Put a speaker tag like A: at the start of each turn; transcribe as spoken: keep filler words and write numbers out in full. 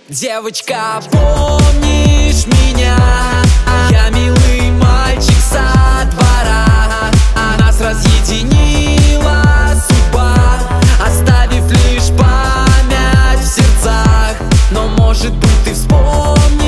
A: Девочка, помнишь меня? Я милый мальчик со двора. Нас разъединила судьба, оставив лишь память в сердцах. Но может быть ты вспомнишь